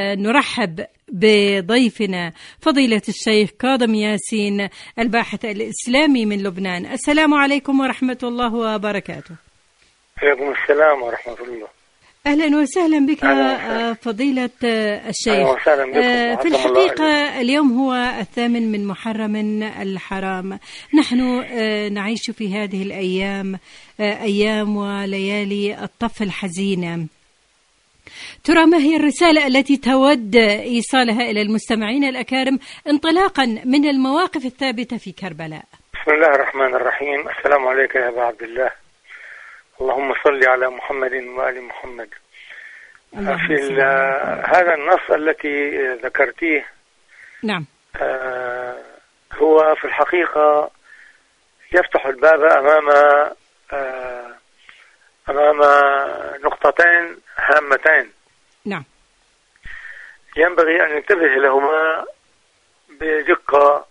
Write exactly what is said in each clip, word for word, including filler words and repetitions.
نرحب بضيفنا فضيلة الشيخ كاظم ياسين الباحث الإسلامي من لبنان. السلام عليكم ورحمة الله وبركاته. عليكم السلام ورحمة الله. أهلا وسهلا بك وسهلا. فضيلة الشيخ. أهلا وسهلا بكم. في الحقيقة اليوم هو الثامن من محرم الحرام. نحن نعيش في هذه الأيام أيام وليالي الطف الحزينة. ترى ما هي الرسالة التي تود إيصالها إلى المستمعين الأكارم انطلاقا من المواقف الثابتة في كربلاء؟ بسم الله الرحمن الرحيم. السلام عليك يا أبا عبد الله. اللهم صل على محمد وآل محمد. في هذا النص التي ذكرتيه، نعم، آه هو في الحقيقة يفتح الباب أمام آه أمام نقطتين هامتين، نعم، ينبغي أن ننتبه لهما بدقة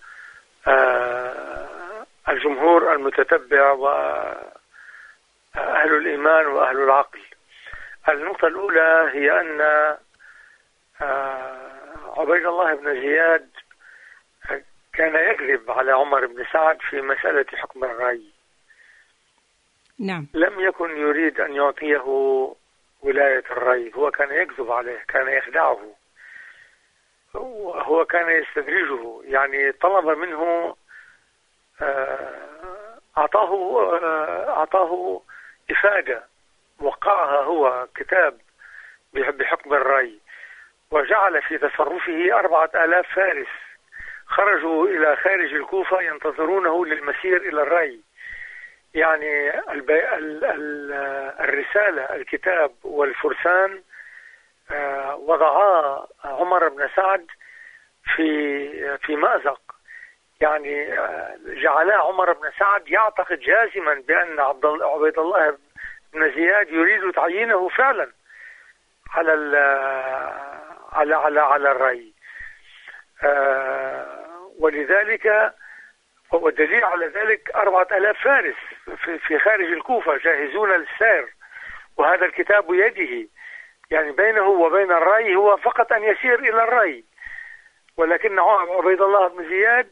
آه الجمهور المتتبع وأهل الإيمان وأهل العقل. النقطة الأولى هي أن عبيد الله بن زياد كان يكذب على عمر بن سعد في مسألة حكم الرأي. نعم. لم يكن يريد أن يعطيه ولاية الرأي، هو كان يكذب عليه، كان يخدعه، وهو كان يستدرجه، يعني طلب منه أعطاه أعطاه إفادة، وقعها هو كتاب بحكم الرأي، وجعل في تصرفه أربعة آلاف فارس خرجوا إلى خارج الكوفة ينتظرونه للمسير إلى الرأي. يعني البي... ال... ال... الرسالة، الكتاب والفرسان وضعا عمر بن سعد في في مأزق، يعني جعلا عمر بن سعد يعتقد جازما بأن عبد عبيد الله بن زياد يريد تعيينه فعلا على ال على على على الرأي. آه ولذلك والدليل على ذلك أربعة آلاف فارس في, في خارج الكوفة جاهزون للسير، وهذا الكتاب بيده، يعني بينه وبين الرأي هو فقط أن يسير إلى الرأي. ولكن عبيد الله بن زياد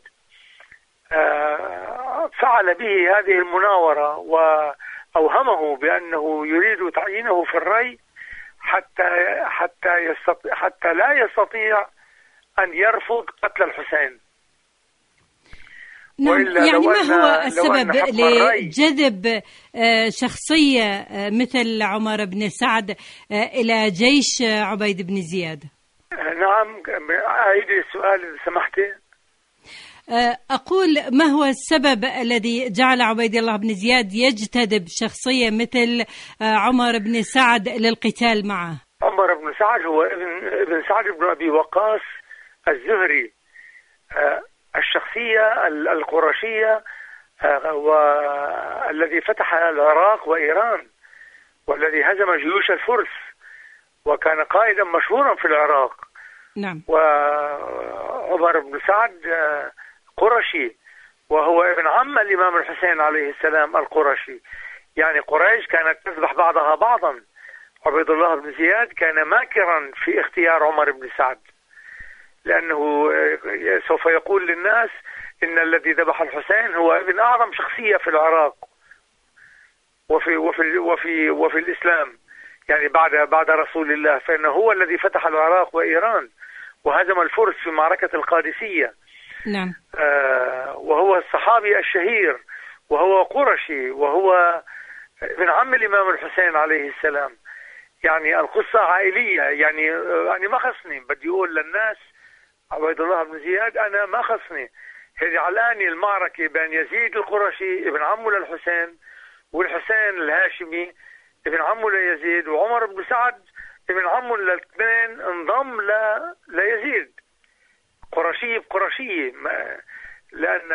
آه فعل به هذه المناورة وأوهمه بأنه يريد تعيينه في الرأي حتى حتى يستطيع حتى لا يستطيع أن يرفض قتل الحسين. نعم، يعني ما هو السبب لجذب شخصية مثل عمر بن سعد إلى جيش عبيد بن زياد؟ نعم، أعيد السؤال إذا سمحتي. أقول ما هو السبب الذي جعل عبيد الله بن زياد يجتذب شخصية مثل عمر بن سعد للقتال معه؟ عمر بن سعد هو ابن ابن سعد بن أبي وقاص الزهري، الشخصية القرشية، والذي فتح العراق وإيران، والذي هزم جيوش الفرس، وكان قائدا مشهورا في العراق. نعم. وعمر بن سعد قرشي، وهو ابن عم الإمام الحسين عليه السلام القرشي، يعني قريش كانت تذبح بعضها بعضا. عبيد الله بن زياد كان ماكرا في اختيار عمر بن سعد، لأنه سوف يقول للناس إن الذي ذبح الحسين هو ابن أعظم شخصية في العراق وفي وفي وفي وفي الإسلام، يعني بعد بعد رسول الله، فإنه هو الذي فتح العراق وإيران وهزم الفرس في معركة القادسية. نعم. آه وهو الصحابي الشهير، وهو قرشي، وهو ابن عم الإمام الحسين عليه السلام. يعني القصة عائلية، يعني يعني ما خصني، بدي أقول للناس عبيد الله بن زياد أنا ما خصني، جعلاني المعركة بين يزيد القرشي ابن عمه للحسين والحسين الهاشمي ابن عمه ليزيد، وعمر بن سعد ابن عمه للاثنين انضم ل... ليزيد، قرشي بقرشية، لأن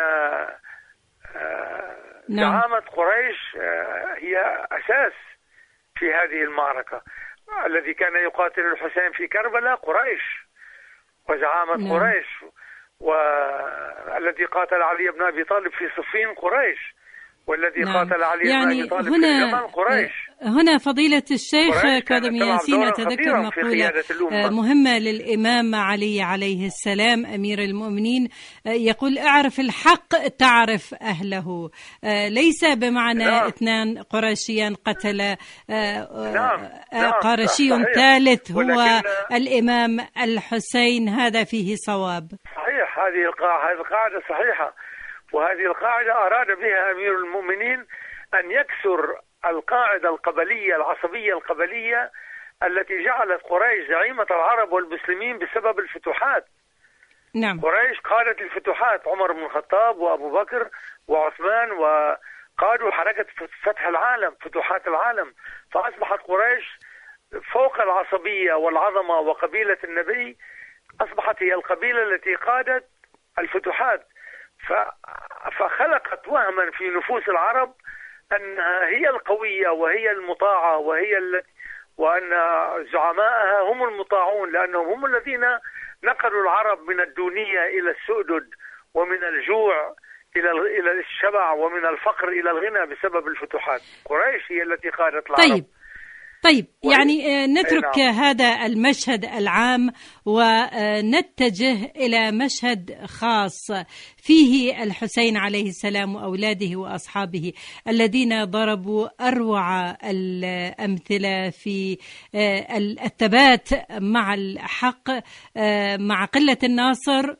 زعامة قريش هي أساس في هذه المعركة. الذي كان يقاتل الحسين في كربلاء قريش وزعامة نعم. قريش، والذي قاتل علي بن أبي طالب في صفين قريش، والذي نعم. قاتل علي يعني بن أبي طالب هنا في اليمن قريش. هنا فضيلة الشيخ كاظم تلعب ياسين دورا أتذكر خطيرا في مقولة قيادة الأمة. مهمة للإمام علي عليه السلام أمير المؤمنين، يقول: اعرف الحق تعرف أهله. ليس بمعنى نعم. اثنان قرشيان قتل نعم. نعم. قرشي صحيح. ثالث هو ولكن الإمام الحسين، هذا فيه صواب. صحيح، هذه القاعدة هذه القاعدة صحيحة، وهذه القاعدة أراد بها أمير المؤمنين أن يكسر القاعدة القبلية العصبية القبلية التي جعلت قريش زعيمة العرب والمسلمين بسبب الفتوحات. نعم. قريش قادت الفتوحات، عمر بن الخطاب وأبو بكر وعثمان، وقادوا حركة فتح العالم، فتوحات العالم. فأصبحت قريش فوق العصبية والعظمة وقبيلة النبي، أصبحت هي القبيلة التي قادت الفتوحات، فخلقت وهما في نفوس العرب أنها هي القوية وهي المطاعة وهي التي وأن زعماءها هم المطاعون، لأنهم هم الذين نقلوا العرب من الدونية إلى السؤدد، ومن الجوع إلى إلى الشبع، ومن الفقر إلى الغنى بسبب الفتوحات. قريش هي التي قادت العرب. طيب طيب يعني نترك نعم. هذا المشهد العام ونتجه إلى مشهد خاص فيه الحسين عليه السلام وأولاده وأصحابه الذين ضربوا أروع الأمثلة في الثبات مع الحق مع قلة الناصر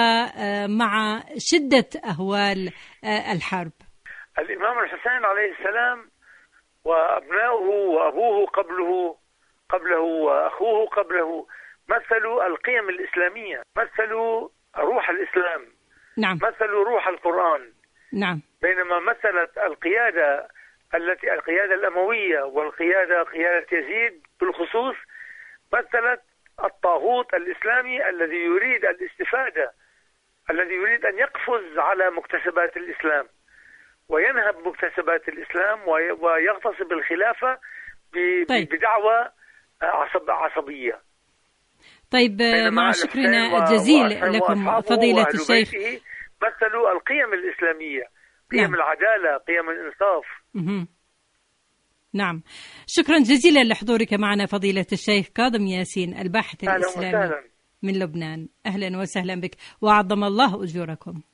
ومع شدة أهوال الحرب. الإمام الحسين عليه السلام وأبناؤه وأبوه قبله قبله وأخوه قبله مثلوا القيم الإسلامية، مثلوا روح الإسلام، نعم. مثلوا روح القرآن، نعم. بينما مثلت القيادة التي القيادة الأموية والقيادة قيادة يزيد بالخصوص مثلت الطاغوت الإسلامي الذي يريد الاستفادة، الذي يريد أن يقفز على مكتسبات الإسلام وينهب مكتسبات الإسلام ويغتصب الخلافة طيب. بدعوى عصب عصبية. طيب، مع شكرنا الجزيل لكم فضيلة الشيخ. مثلوا القيم الإسلامية، قيم نعم. العدالة، قيم الإنصاف. مه. نعم، شكرا جزيلا لحضورك معنا فضيلة الشيخ كاظم ياسين الباحث الإسلامي من لبنان. أهلا وسهلا بك وعظم الله أجوركم.